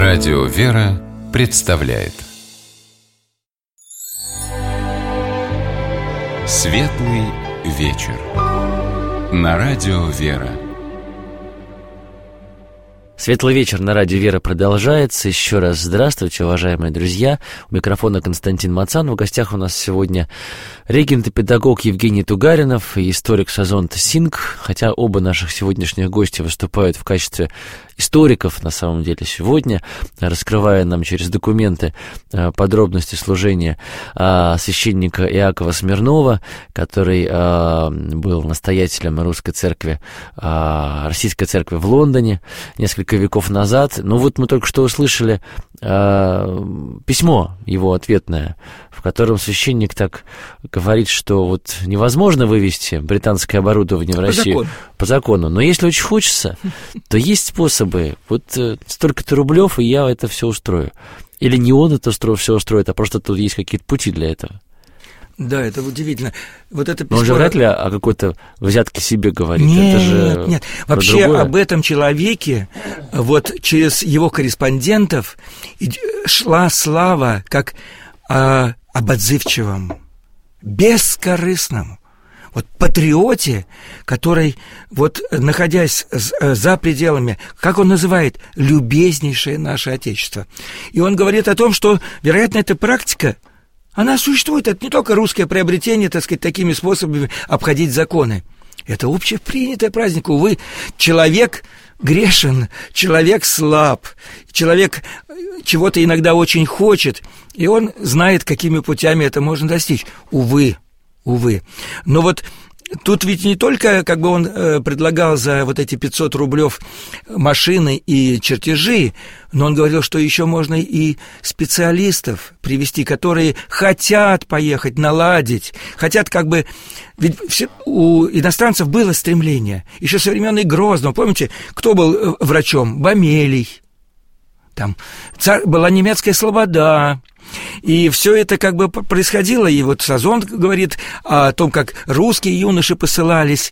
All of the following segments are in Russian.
Радио «Вера» представляет Светлый вечер на Радио «Вера». Светлый вечер на Радио «Вера» продолжается. Еще раз здравствуйте, уважаемые друзья. У микрофона Константин Мацан. В гостях у нас сегодня регент и педагог Евгений Тугаринов и историк Сазонт Синг. Хотя оба наших сегодняшних гостя выступают в качестве историков, на самом деле, сегодня, раскрывая нам через документы подробности служения священника Иакова Смирнова, который был настоятелем русской церкви, российской церкви в Лондоне несколько веков назад. Ну вот мы только что услышали письмо его ответное, в котором священник так говорит, что вот невозможно вывести британское оборудование в Россию по закону. Но если очень хочется, то есть способы. Вот столько-то рублев, и я это все устрою. Или не он это все устроит, а просто тут есть какие-то пути для этого. Да, это удивительно. Вот это письмо... Но он же вряд ли о какой-то взятке себе говорит. Нет, это же нет. Вообще другое. Об этом человеке вот через его корреспондентов шла слава как об отзывчивом, бескорыстном, вот патриоте, который, вот находясь за пределами, как он называет, любезнейшее наше Отечество. И он говорит о том, что, вероятно, эта практика, она существует, это не только русское приобретение, так сказать, такими способами обходить законы. Это общепринятый праздник. Увы, человек грешен, человек слаб, человек чего-то иногда очень хочет, и он знает, какими путями это можно достичь. Увы. Но вот тут ведь не только как бы он предлагал за вот эти 500 рублев машины и чертежи, но он говорил, что еще можно и специалистов привести, которые хотят поехать, наладить, хотят как бы... Ведь у иностранцев было стремление, еще со времен Грозного. Помните, кто был врачом? Бомелий. Там была немецкая слобода. И все это как бы происходило, и вот Сазонт говорит о том, как русские юноши посылались,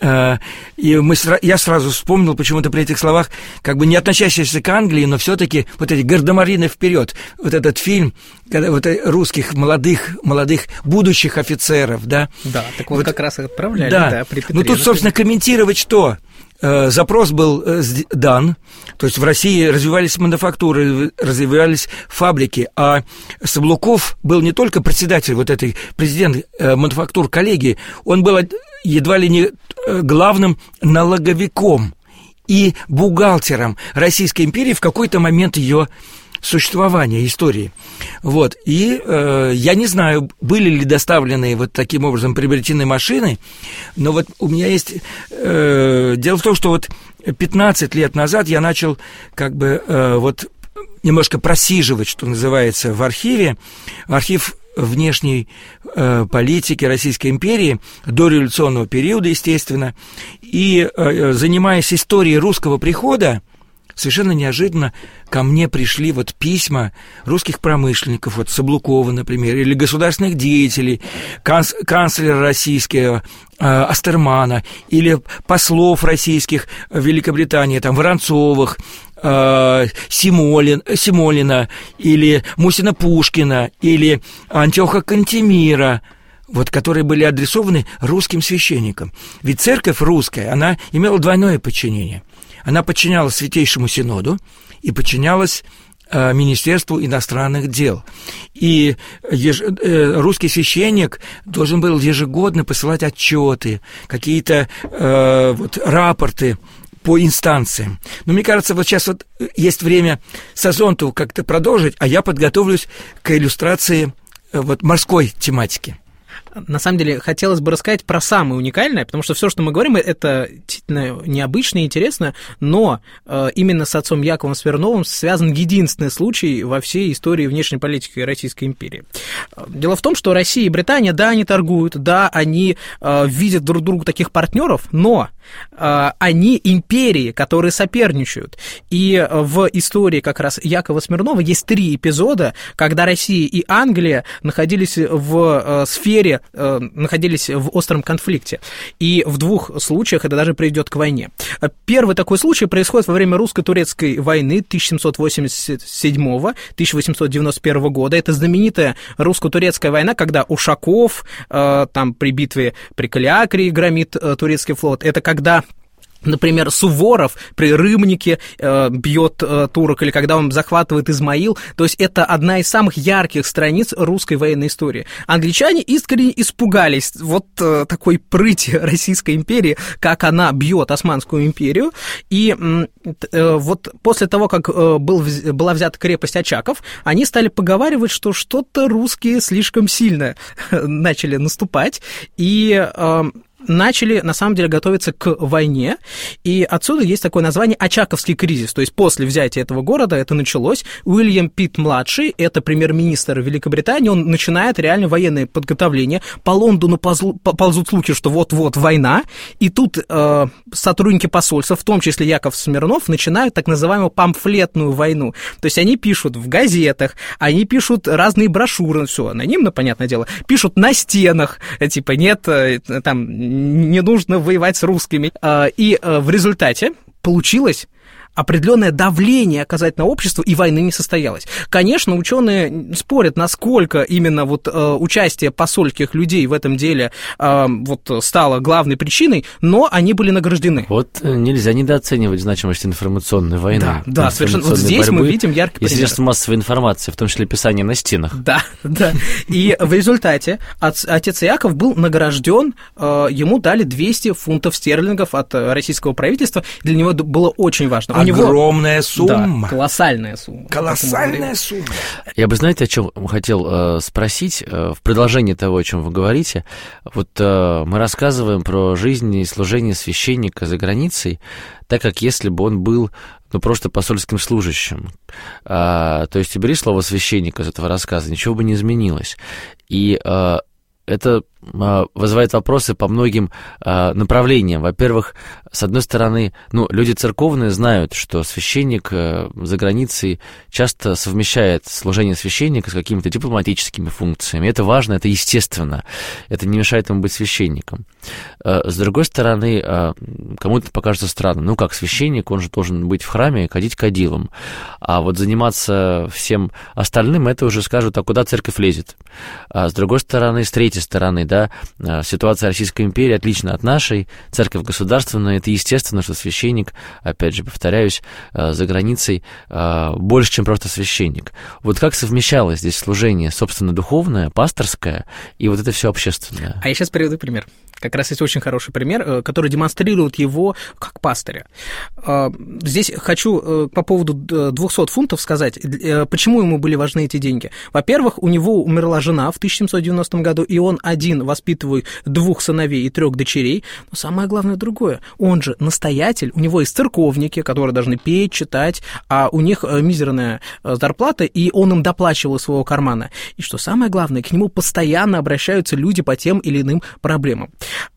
и я сразу вспомнил почему-то при этих словах, как бы не относящиеся к Англии, но все-таки вот эти «Гардемарины вперед», вот этот фильм, когда вот русских молодых будущих офицеров, да. Да, так вот как раз отправляли, да при Петре. Ну тут, собственно, комментировать что? Запрос был дан, то есть в России развивались мануфактуры, развивались фабрики, а Саблуков был не только председатель, вот этой президент мануфактур коллегии, он был едва ли не главным налоговиком и бухгалтером Российской империи в какой-то момент ее существования, истории. Вот. И я не знаю, были ли доставлены вот таким образом приобретены машины, но вот у меня есть... дело в том, что вот 15 лет назад я начал как бы вот немножко просиживать, что называется, в архиве. Архив внешней политики Российской империи до революционного периода, естественно. И занимаясь историей русского прихода, совершенно неожиданно ко мне пришли вот письма русских промышленников, вот Саблукова, например, или государственных деятелей, канцлера российского Астермана, или послов российских в Великобритании, там, Воронцовых, Симолина, или Мусина-Пушкина, или Антиоха Кантемира, вот, которые были адресованы русским священникам. Ведь церковь русская, она имела двойное подчинение. Она подчинялась Святейшему Синоду и подчинялась Министерству иностранных дел. И русский священник должен был ежегодно посылать отчеты, какие-то рапорты по инстанциям. Но мне кажется, вот сейчас вот есть время Сазонту как-то продолжить, а я подготовлюсь к иллюстрации вот морской тематики. На самом деле, хотелось бы рассказать про самое уникальное, потому что все, что мы говорим, это действительно необычно и интересно, но именно с отцом Яковом Смирновым связан единственный случай во всей истории внешней политики Российской империи. Дело в том, что Россия и Британия, да, они торгуют, да, они видят друг другу таких партнеров, но они империи, которые соперничают. И в истории как раз Якова Смирнова есть 3 эпизода, когда Россия и Англия находились в сфере находились в остром конфликте. И в 2 случаях это даже приведет к войне. Первый такой случай происходит во время русско-турецкой войны 1787-1891 года. Это знаменитая русско-турецкая война, когда Ушаков там при битве при Калиакре громит турецкий флот. Это когда, например, Суворов при Рымнике бьет турок, или когда он захватывает Измаил. То есть это одна из самых ярких страниц русской военной истории. Англичане искренне испугались вот такой прыти Российской империи, как она бьет Османскую империю. И вот после того, как была взята крепость Очаков, они стали поговаривать, что что-то русские слишком сильно начали наступать, и начали, на самом деле, готовиться к войне, и отсюда есть такое название «Очаковский кризис», то есть после взятия этого города это началось. Уильям Питт-младший, это премьер-министр Великобритании, он начинает реально военное подготовление, по Лондону ползут слухи, что вот-вот война, и тут сотрудники посольства, в том числе Яков Смирнов, начинают так называемую памфлетную войну, то есть они пишут в газетах, они пишут разные брошюры, все анонимно, понятное дело, пишут на стенах, типа нет, там, не нужно воевать с русскими. И в результате получилось определенное давление оказать на общество, и войны не состоялось. Конечно, ученые спорят, насколько именно вот участие посольских людей в этом деле вот стало главной причиной, но они были награждены. Вот нельзя недооценивать значимость информационной войны. Да, совершенно. Вот здесь мы видим яркий пример. И средства массовой информации, в том числе писание на стенах. Да. И в результате отец Яков был награжден, ему дали 200 фунтов стерлингов от российского правительства. Для него было очень важно. Огромная сумма. Да, колоссальная сумма. Колоссальная сумма. Я бы, знаете, о чем хотел спросить, в продолжении того, о чем вы говорите. Вот мы рассказываем про жизнь и служение священника за границей, так как если бы он был просто посольским служащим. То есть убери слово священник из этого рассказа, ничего бы не изменилось. И это вызывает вопросы по многим направлениям. Во-первых, с одной стороны, люди церковные знают, что священник за границей часто совмещает служение священника с какими-то дипломатическими функциями. Это важно, это естественно. Это не мешает ему быть священником. С другой стороны, кому-то покажется странным. Как священник, он же должен быть в храме и ходить кадилом. А вот заниматься всем остальным, это уже скажут, а куда церковь лезет? А с другой стороны, с третьей стороны, ситуация Российской империи отлична от нашей, церковь государственная, это естественно, что священник, опять же, повторяюсь, за границей больше, чем просто священник. Вот как совмещалось здесь служение, собственно, духовное, пасторское, и вот это все общественное? А я сейчас приведу пример. Как раз есть очень хороший пример, который демонстрирует его как пастыря. Здесь хочу по поводу 200 фунтов сказать, почему ему были важны эти деньги. Во-первых, у него умерла жена в 1790 году, и он один воспитывает 2 сыновей и 3 дочерей. Но самое главное другое. Он же настоятель, у него есть церковники, которые должны петь, читать, а у них мизерная зарплата, и он им доплачивал из своего кармана. И что самое главное, к нему постоянно обращаются люди по тем или иным проблемам.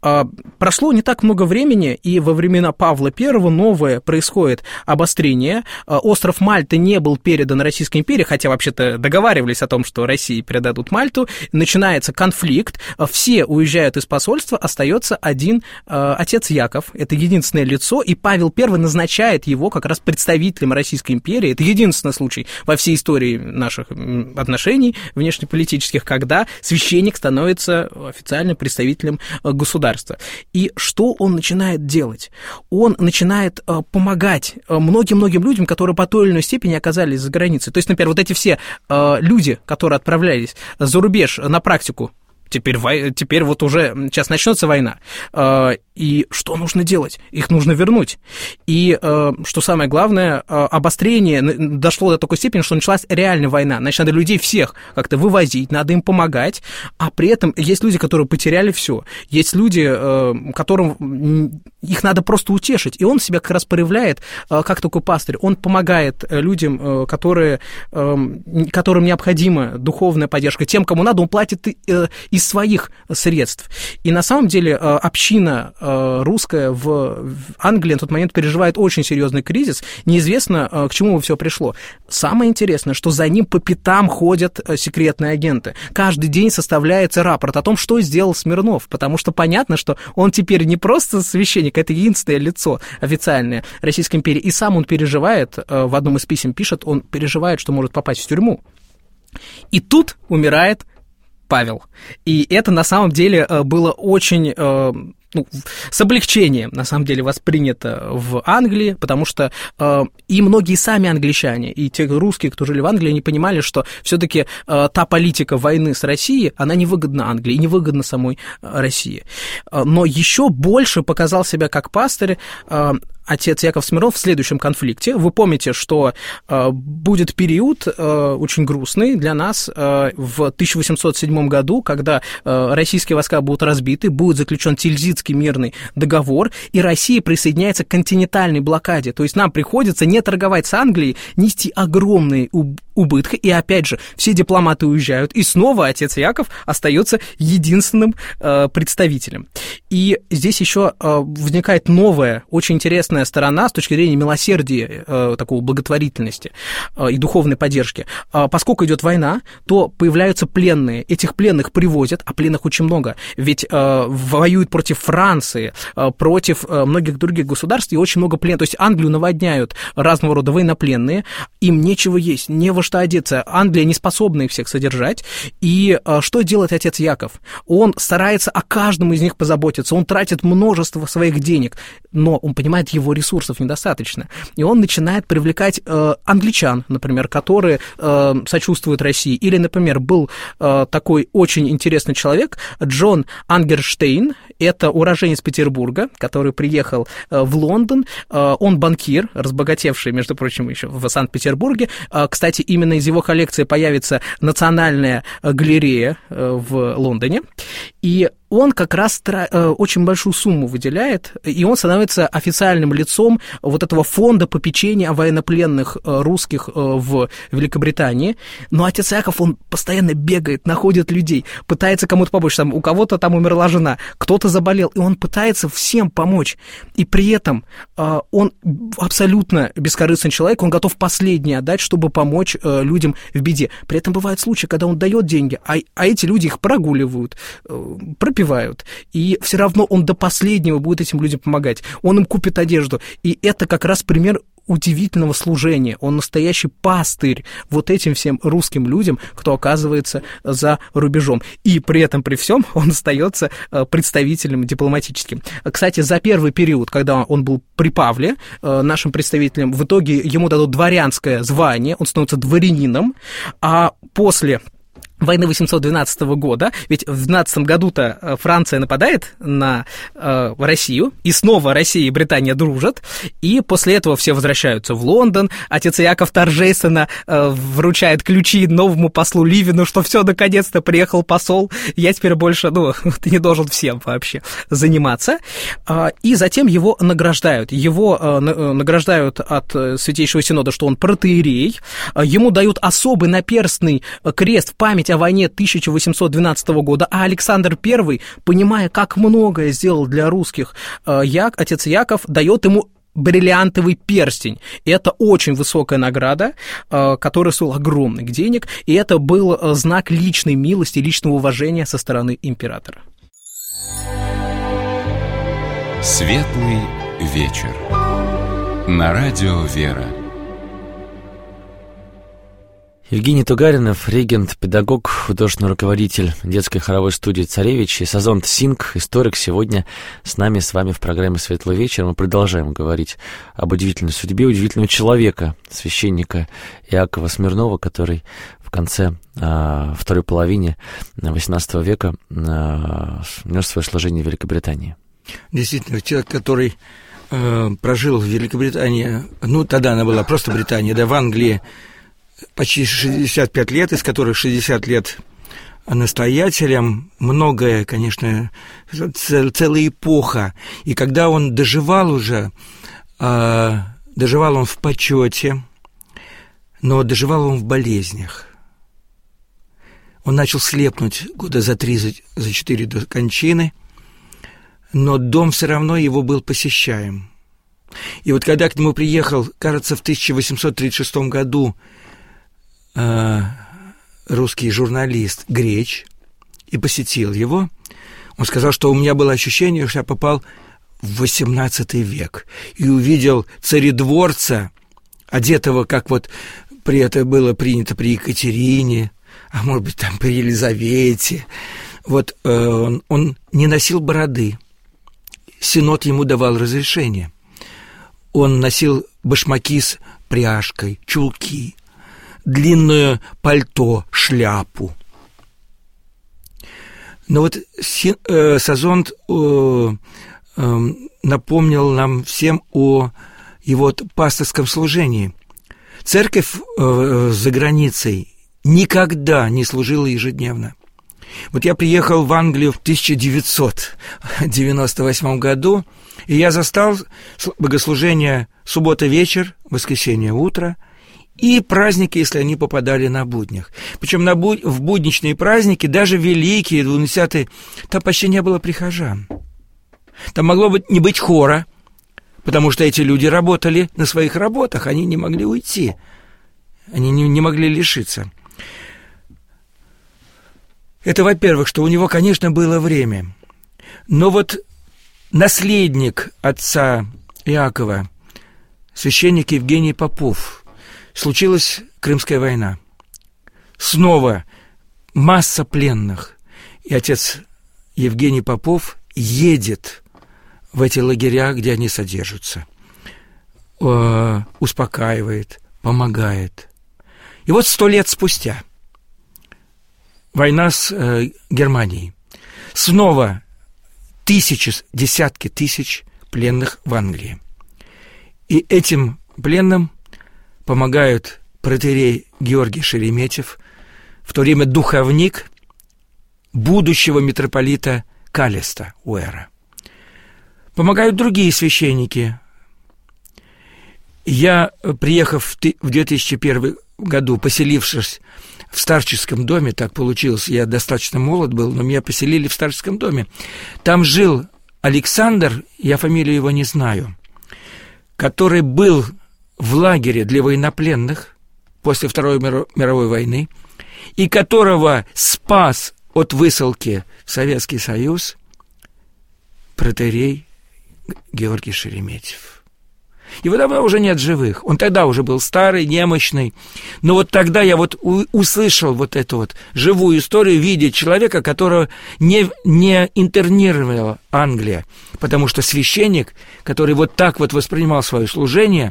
Прошло не так много времени, и во времена Павла I новое происходит обострение. Остров Мальта не был передан Российской империи, хотя вообще-то договаривались о том, что России передадут Мальту. Начинается конфликт, все уезжают из посольства, остается один отец Яков. Это единственное лицо, и Павел I назначает его как раз представителем Российской империи. Это единственный случай во всей истории наших отношений внешнеполитических, когда священник становится официальным представителем государства. И что он начинает делать? Он начинает помогать многим-многим людям, которые по той или иной степени оказались за границей. То есть, например, вот эти все люди, которые отправлялись за рубеж на практику, теперь вот уже сейчас начнется война. И что нужно делать? Их нужно вернуть. И, что самое главное, обострение дошло до такой степени, что началась реальная война. Значит, надо людей всех как-то вывозить, надо им помогать, а при этом есть люди, которые потеряли все. Есть люди, которым их надо просто утешить. И он себя как раз проявляет как такой пастырь. Он помогает людям, которым необходима духовная поддержка. Тем, кому надо, он платит из своих средств. И на самом деле община русская в Англии на тот момент переживает очень серьезный кризис. Неизвестно, к чему все пришло. Самое интересное, что за ним по пятам ходят секретные агенты. Каждый день составляется рапорт о том, что сделал Смирнов, потому что понятно, что он теперь не просто священник, это единственное лицо официальное Российской империи, и сам он переживает, в одном из писем пишет, он переживает, что может попасть в тюрьму. И тут умирает Павел. И это на самом деле было очень... с облегчением, на самом деле, воспринято в Англии, потому что и многие сами англичане, и те русские, кто жили в Англии, они понимали, что все-таки та политика войны с Россией, она невыгодна Англии, и невыгодна самой России. Но еще больше показал себя как пастырь отец Яков Смирнов в следующем конфликте. Вы помните, что будет период очень грустный для нас в 1807 году, когда российские войска будут разбиты, будет заключен Тильзитский мирный договор, и Россия присоединяется к континентальной блокаде. То есть нам приходится не торговать с Англией, нести огромные убытки, и опять же, все дипломаты уезжают, и снова отец Яков остается единственным представителем. И здесь еще возникает новая, очень интересная сторона с точки зрения милосердия, такой благотворительности и духовной поддержки. Поскольку идет война, то появляются пленные. Этих пленных привозят, а пленных очень много, ведь воюют против Франции, против многих других государств, и очень много пленных. То есть Англию наводняют разного рода военнопленные, им нечего есть, не во что одеться. Англия не способна их всех содержать. И что делает отец Яков? Он старается о каждом из них позаботиться, он тратит множество своих денег, но он понимает, его ресурсов недостаточно. И он начинает привлекать англичан, например, которые сочувствуют России. Или, например, был такой очень интересный человек, Джон Ангерштейн, это уроженец Петербурга, который приехал в Лондон. Он банкир, разбогатевший, между прочим, еще в Санкт-Петербурге. Кстати, именно из его коллекции появится Национальная галерея в Лондоне. И он как раз очень большую сумму выделяет, и он становится официальным лицом вот этого фонда попечения о военнопленных русских в Великобритании. Но отец Яков, он постоянно бегает, находит людей, пытается кому-то помочь. Там, у кого-то там умерла жена, кто-то заболел, и он пытается всем помочь. И при этом он абсолютно бескорыстный человек, он готов последнее отдать, чтобы помочь людям в беде. При этом бывают случаи, когда он дает деньги, а эти люди их прогуливают, пропивают, и все равно он до последнего будет этим людям помогать. Он им купит одежду, и это как раз пример удивительного служения. Он настоящий пастырь вот этим всем русским людям, кто оказывается за рубежом. И при этом, при всем, он остается представителем дипломатическим. Кстати, за первый период, когда он был при Павле, нашим представителем, в итоге ему дадут дворянское звание, он становится дворянином, а после войны 812 года, ведь в 12 году-то Франция нападает на Россию, и снова Россия и Британия дружат, и после этого все возвращаются в Лондон, отец Яков торжественно вручает ключи новому послу Ливину, что все, наконец-то приехал посол, я теперь больше, ты не должен всем вообще заниматься, и затем его награждают. Его награждают от Святейшего Синода, что он протоиерей, ему дают особый наперстный крест в память о войне 1812 года, а Александр I, понимая, как многое сделал для русских, отец Яков дает ему бриллиантовый перстень. И это очень высокая награда, которая стоила огромных денег, и это был знак личной милости, личного уважения со стороны императора. Светлый вечер. На радио «Вера». Евгений Тугаринов, регент, педагог, художественный руководитель детской хоровой студии «Царевич» и Сазонт Синг, историк, сегодня с нами, с вами в программе «Светлый вечер». Мы продолжаем говорить об удивительной судьбе удивительного человека, священника Якова Смирнова, который в конце второй половине XVIII века нес свое служение в Великобритании. Действительно, человек, который прожил в Великобритании, тогда она была просто Британия, в Англии, почти 65 лет, из которых 60 лет настоятелем, многое, конечно, целая эпоха. И когда он доживал уже, доживал он в почете, но доживал он в болезнях. Он начал слепнуть года за 3, за 4 до кончины, но дом все равно его был посещаем. И вот когда к нему приехал, кажется, в 1836 году русский журналист Греч и посетил его, он сказал, что у меня было ощущение, что я попал в XVIII век и увидел царедворца, одетого, как вот это было принято при Екатерине, а может быть, там при Елизавете. Вот он не носил бороды. Синод ему давал разрешение. Он носил башмаки с пряжкой, чулки, длинное пальто, шляпу. Но вот Сазонт напомнил нам всем о его пасторском служении. Церковь за границей никогда не служила ежедневно. Вот я приехал в Англию в 1998 году, и я застал богослужение суббота вечер, воскресенье утро и праздники, если они попадали на буднях. Причем в будничные праздники, даже великие, 20-е, там почти не было прихожан. Там могло не быть хора, потому что эти люди работали на своих работах, они не могли уйти, они не могли лишиться. Это, во-первых, что у него, конечно, было время. Но вот наследник отца Иакова, священник Евгений Попов, случилась Крымская война. Снова масса пленных. И отец Евгений Попов едет в эти лагеря, где они содержатся, успокаивает, помогает. И вот 100 лет спустя война с Германией. Снова десятки тысяч пленных в Англии. И этим пленным помогают протоиерей Георгий Шереметьев, в то время духовник будущего митрополита Каллеста Уэра. Помогают другие священники. Я, приехав в 2001 году, поселившись в старческом доме, так получилось, я достаточно молод был, но меня поселили в старческом доме. Там жил Александр, я фамилию его не знаю, который был в лагере для военнопленных после Второй мировой войны, и которого спас от высылки в Советский Союз протоиерей Георгий Шереметьев. Его давно уже нет живых. Он тогда уже был старый, немощный. Но вот тогда я вот услышал вот эту вот живую историю в виде человека, которого не интернировала Англия. Потому что священник, который вот так вот воспринимал свое служение,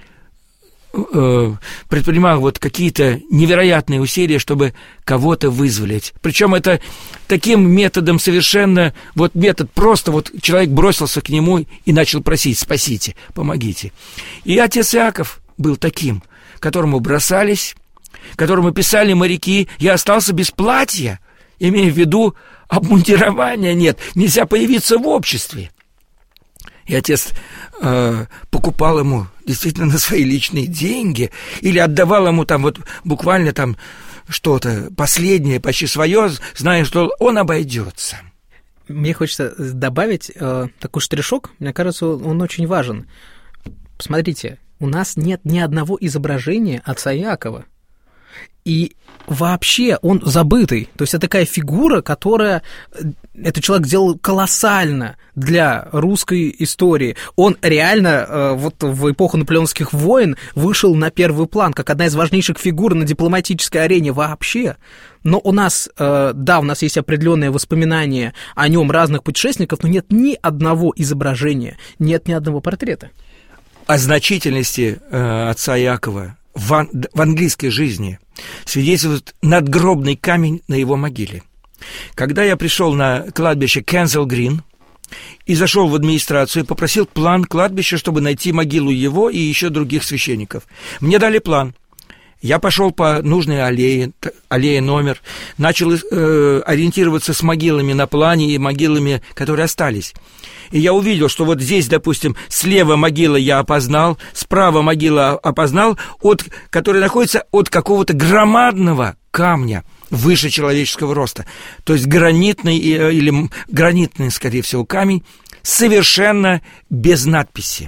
предпринимал вот какие-то невероятные усилия, чтобы кого-то вызволить. Причем это таким методом совершенно, вот метод просто вот человек бросился к нему и начал просить: спасите, помогите. И отец Иаков был таким, которому бросались, которому писали моряки: я остался без платья, имея в виду обмундирования нет, нельзя появиться в обществе. И отец покупал ему действительно на свои личные деньги или отдавал ему там вот буквально там что-то последнее, почти свое, зная, что он обойдется. Мне хочется добавить такой штришок, мне кажется, он очень важен. Посмотрите, у нас нет ни одного изображения отца Иакова. И вообще он забытый. То есть это такая фигура, которая... Этот человек делал колоссально для русской истории. Он реально вот в эпоху наполеонских войн вышел на первый план, как одна из важнейших фигур на дипломатической арене вообще. Но у нас, да, у нас есть определенные воспоминания о нем разных путешественников, но нет ни одного изображения, нет ни одного портрета. О значительности отца Иакова в английской жизни свидетельствует надгробный камень на его могиле. Когда я пришел на кладбище Кенсел Грин и зашел в администрацию и попросил план кладбища, чтобы найти могилу его и еще других священников, мне дали план. Я пошел по нужной аллее номер, начал ориентироваться с могилами на плане и могилами, которые остались. И я увидел, что вот здесь, допустим, слева могила я опознал, справа могила опознал, которая находится от какого-то громадного камня выше человеческого роста. То есть гранитный, скорее всего, камень, совершенно без надписи.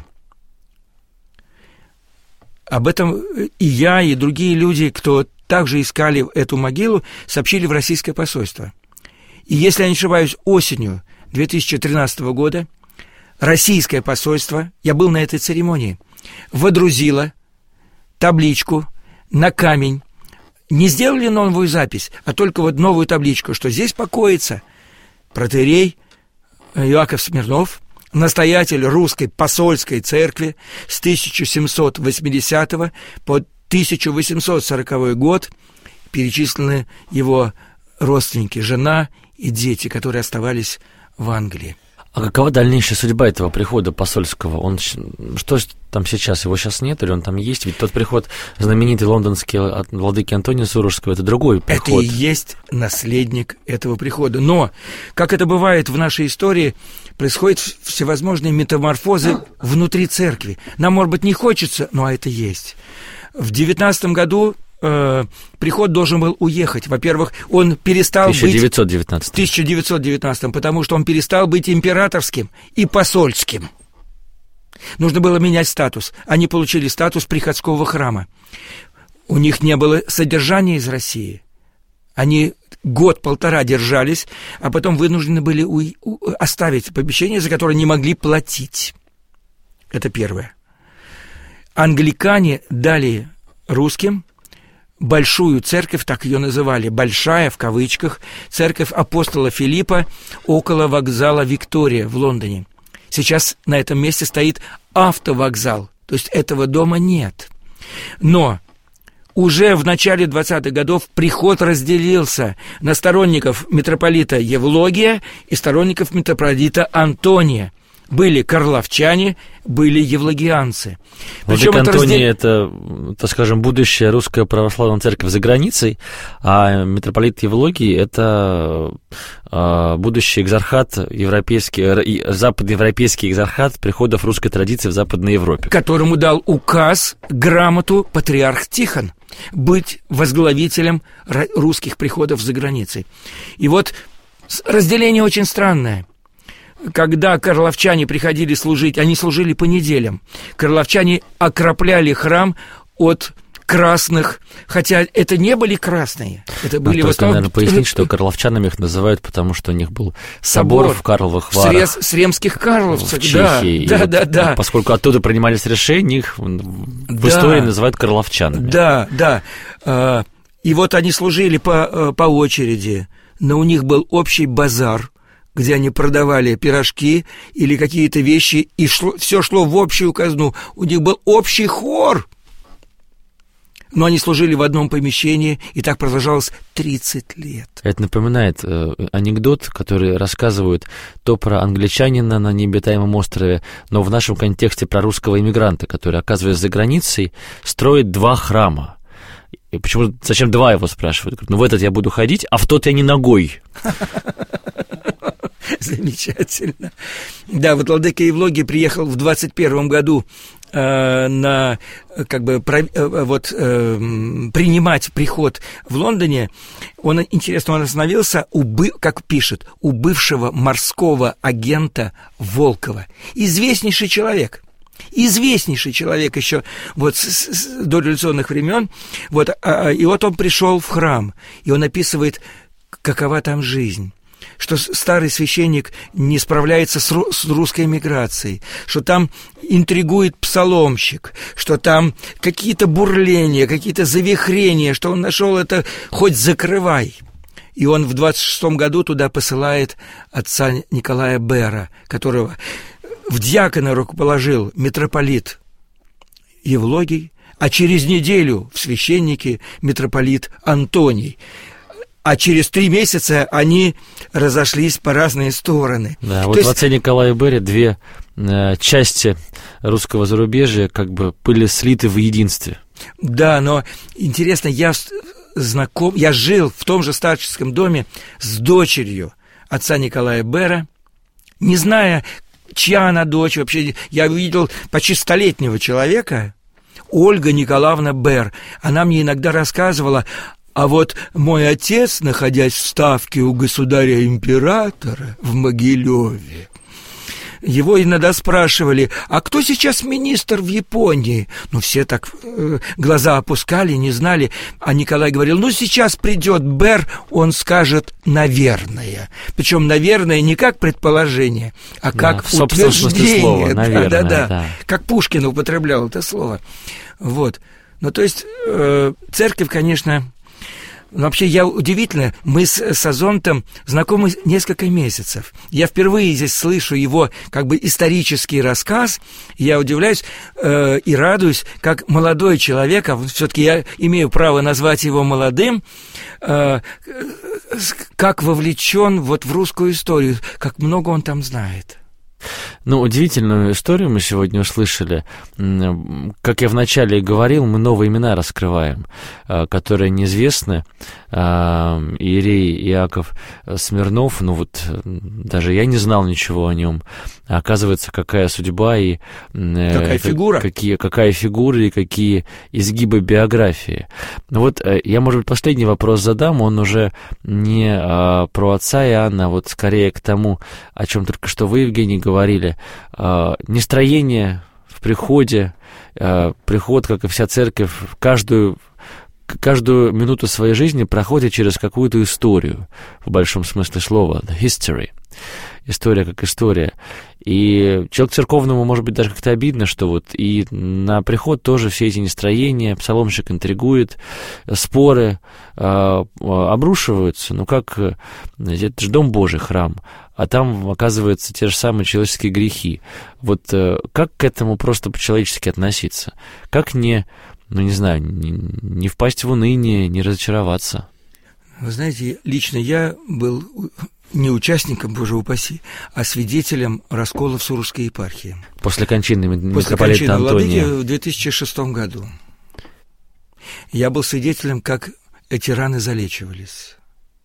Об этом и я, и другие люди, кто также искали эту могилу, сообщили в российское посольство. И если я не ошибаюсь, осенью 2013 года российское посольство, я был на этой церемонии, водрузило табличку на камень. Не сделали новую запись, а только вот новую табличку, что здесь покоится протоиерей Иаков Смирнов, настоятель русской посольской церкви с 1780 по 1840 год. Перечислены его родственники, жена и дети, которые оставались в Англии. А какова дальнейшая судьба этого прихода посольского? Он что там сейчас? Его сейчас нет или он там есть? Ведь тот приход знаменитый лондонский от владыки Антония Сурожского, это другой приход. Это и есть наследник этого прихода. Но, как это бывает в нашей истории, происходят всевозможные метаморфозы внутри церкви. Нам, может быть, не хочется, но это есть. В 19 году приход должен был уехать. Во-первых, он перестал быть... 1919, потому что он перестал быть императорским и посольским. Нужно было менять статус. Они получили статус приходского храма. У них не было содержания из России. Они год-полтора держались, а потом вынуждены были оставить помещение, за которое не могли платить. Это первое. Англикане дали русским большую церковь, так ее называли, большая в кавычках, церковь апостола Филиппа около вокзала Виктория в Лондоне. Сейчас на этом месте стоит автовокзал, то есть этого дома нет. Но уже в начале 20-х годов приход разделился на сторонников митрополита Евлогия и сторонников митрополита Антония. Были карловчане, были евлогианцы. Владыка Антоний это, так скажем, будущая русская православная церковь за границей, а митрополит Евлогий — это будущий экзархат, западноевропейский экзархат приходов русской традиции в Западной Европе. Которому дал указ, грамоту патриарх Тихон быть возглавителем русских приходов за границей. И вот разделение очень странное. Когда карловчане приходили служить, они служили по неделям. Карловчане окропляли храм от красных, хотя это не были красные. Это были в основном... Наверное, пояснить, что карловчанами их называют, потому что у них был собор в Карловых Варах. С ремских карловцев, в Чехии. Да. Поскольку оттуда принимались решения, их в истории называют карловчанами. Да. И вот они служили по очереди, но у них был общий базар, где они продавали пирожки или какие-то вещи, и все шло в общую казну. У них был общий хор. Но они служили в одном помещении, и так продолжалось 30 лет. Это напоминает анекдот, который рассказывают то про англичанина на необитаемом острове, но в нашем контексте про русского иммигранта, который, оказываясь за границей, строит 2 храма. И почему, зачем 2 его спрашивают? Говорят, в этот я буду ходить, а в тот я не ногой. Замечательно. Да, вот владыка Евлогий приехал в 21 году принимать приход в Лондоне. Он остановился, как пишет, у бывшего морского агента Волкова. Известнейший человек еще вот с дореволюционных времен. И вот он пришел в храм, и он описывает, какова там жизнь. Что старый священник не справляется с русской эмиграцией, что там интригует псаломщик, что там какие-то бурления, какие-то завихрения, что он нашел это хоть закрывай. И он в 26-м году туда посылает отца Николая Бера, которого в диакона рукоположил митрополит Евлогий, а через неделю в священники митрополит Антоний. А через 3 месяца они разошлись по разные стороны. Да, вот в отце Николае Бере 2 части русского зарубежья были слиты в единстве. Да, но интересно, я жил в том же старческом доме с дочерью отца Николая Бера, не зная, чья она дочь. Вообще, я увидел почти 100-летнего человека, Ольга Николаевна Бер. Она мне иногда рассказывала: а вот мой отец, находясь в ставке у государя-императора в Могилеве, его иногда спрашивали, а кто сейчас министр в Японии? Ну, все так глаза опускали, не знали. А Николай говорил, ну, сейчас придет Бер, он скажет «наверное». Причем «наверное» не как предположение, а как утверждение. Слова, наверное, да. Как Пушкин употреблял это слово. Вот. Ну, то есть церковь, конечно... Вообще, я удивительно, мы с Озонтом знакомы несколько месяцев. Я впервые здесь слышу его как бы исторический рассказ, и я удивляюсь и радуюсь, как молодой человек, а все-таки я имею право назвать его молодым, как вовлечен вот в русскую историю, как много он там знает. Ну, удивительную историю мы сегодня услышали. Как я вначале и говорил, мы новые имена раскрываем, которые неизвестны. Иерей Иаков Смирнов, ну вот даже я не знал ничего о нем. Оказывается, какая судьба и какая фигура. Какая фигура и какие изгибы биографии. Ну вот я, может быть, последний вопрос задам. Он уже не про отца Иоанна, а вот скорее к тому, о чем только что вы, Евгений, говорили. Нестроение в приходе, приход, как и вся церковь, каждую минуту своей жизни проходит через какую-то историю, в большом смысле слова, the history. История как история. И человеку церковному, может быть, даже как-то обидно, что вот и на приход тоже все эти настроения, псаломщик интригует, споры обрушиваются. Ну как, это же Дом Божий, храм, а там, оказывается, те же самые человеческие грехи. Вот как к этому просто по-человечески относиться? Как не впасть в уныние, не разочароваться? Вы знаете, лично я был не участником, боже упаси, а свидетелем раскола в Сурожской епархии. После кончины митрополита Антония. Владыки в 2006 году. Я был свидетелем, как эти раны залечивались.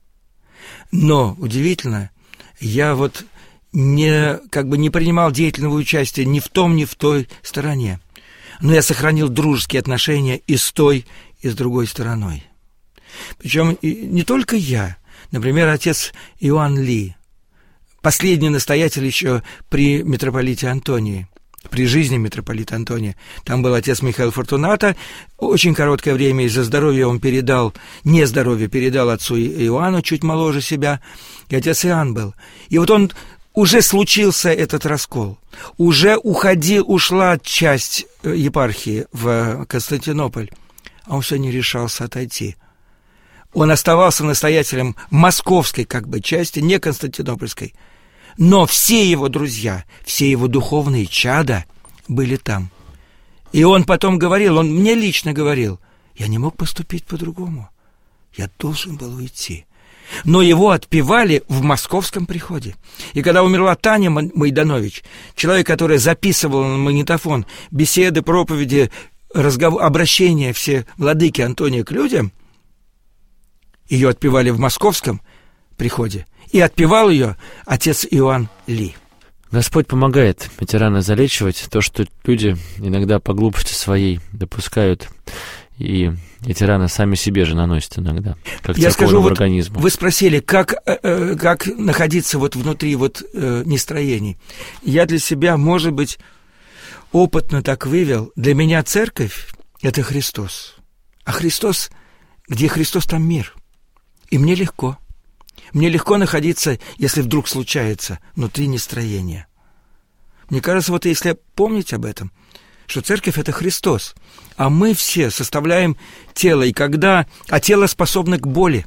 Но, удивительно, я вот не принимал деятельного участия ни в том, ни в той стороне. Но я сохранил дружеские отношения и с той, и с другой стороной. Причем не только я. Например, отец Иоанн Ли, последний настоятель еще при митрополите Антонии, при жизни митрополита Антония. Там был отец Михаил Фортунато. Очень короткое время из-за здоровья он передал отцу Иоанну, чуть моложе себя, и отец Иоанн был. И вот он... Уже случился этот раскол, уже ушла часть епархии в Константинополь, а он все не решался отойти. Он оставался настоятелем московской части, не константинопольской, но все его друзья, все его духовные чада были там. И он потом говорил, он мне лично говорил, я не мог поступить по-другому, я должен был уйти. Но его отпевали в московском приходе. И когда умерла Таня Майданович, человек, который записывал на магнитофон беседы, проповеди, обращения все владыки Антония к людям, ее отпевали в московском приходе, и отпевал ее отец Иоанн Ли. Господь помогает эти раны залечивать, то, что люди иногда по глупости своей допускают, и эти раны сами себе же наносят иногда, как церковному организму. Вы спросили, как находиться вот внутри нестроений. Я для себя, может быть, опытно так вывел. Для меня церковь — это Христос. А Христос, где Христос, там мир. И мне легко. Мне легко находиться, если вдруг случается, внутри нестроения. Мне кажется, вот если помнить об этом, что церковь — это Христос, а мы все составляем тело, а тело способно к боли.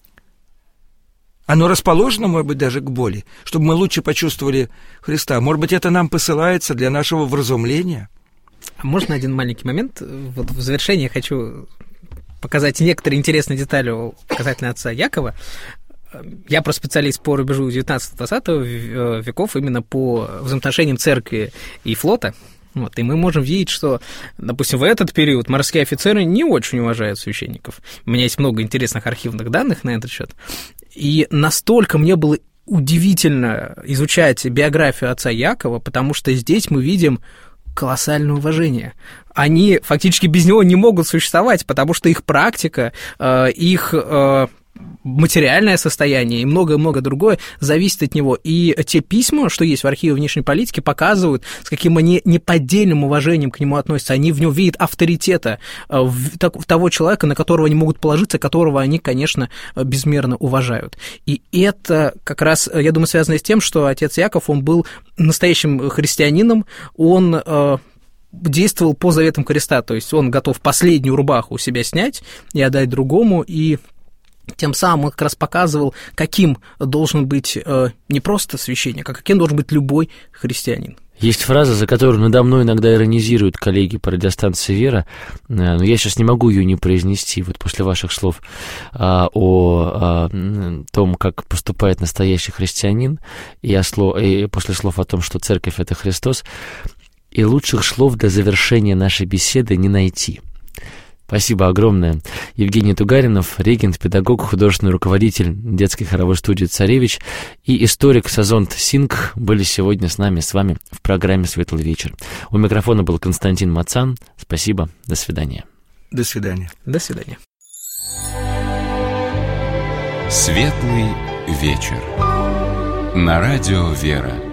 Оно расположено, может быть, даже к боли, чтобы мы лучше почувствовали Христа. Может быть, это нам посылается для нашего вразумления. А можно один маленький момент? Вот в завершение я хочу показать некоторые интересные детали касательно отца Якова. Я просто специалист по рубежу 19-20 веков именно по взаимоотношениям церкви и флота. Вот, и мы можем видеть, что, допустим, в этот период морские офицеры не очень уважают священников. У меня есть много интересных архивных данных на этот счет. И настолько мне было удивительно изучать биографию отца Якова, потому что здесь мы видим колоссальное уважение. Они фактически без него не могут существовать, потому что их практика, их материальное состояние и многое-многое другое зависит от него. И те письма, что есть в архиве внешней политики, показывают, с каким они неподдельным уважением к нему относятся. Они в нем видят авторитета того человека, на которого они могут положиться, которого они, конечно, безмерно уважают. И это как раз, я думаю, связано с тем, что отец Яков, он был настоящим христианином, он действовал по заветам креста, то есть он готов последнюю рубаху у себя снять и отдать другому, и тем самым он как раз показывал, каким должен быть не просто священник, а каким должен быть любой христианин. Есть фраза, за которую надо мной иногда иронизируют коллеги по радиостанции «Вера», но я сейчас не могу ее не произнести, вот после ваших слов о том, как поступает настоящий христианин, и после слов о том, что церковь — это Христос, и лучших слов для завершения нашей беседы не найти. Спасибо огромное. Евгений Тугаринов, регент, педагог, художественный руководитель детской хоровой студии «Царевич» и историк Сазонт Синг были сегодня с вами в программе «Светлый вечер». У микрофона был Константин Мацан. Спасибо. До свидания. До свидания. До свидания. «Светлый вечер» на радио «Вера».